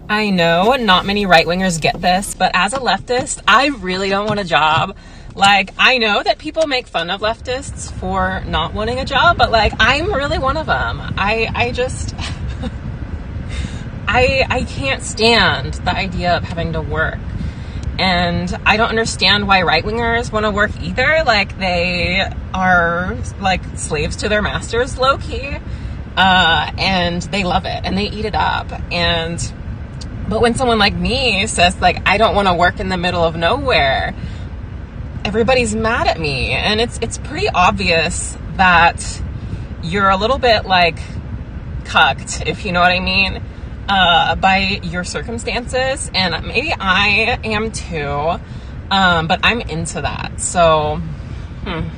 I know not many right-wingers get this, but as a leftist, I really don't want a job. Like, I know that people make fun of leftists for not wanting a job, but like, I'm really one of them. I just, I can't stand the idea of having to work. And I don't understand why right-wingers want to work either. Like, they are like slaves to their masters, low-key. And they love it and they eat it up. But when someone like me says, like, I don't want to work in the middle of nowhere, everybody's mad at me. And it's pretty obvious that you're a little bit, like, cucked, if you know what I mean, by your circumstances. And maybe I am too, but I'm into that. So,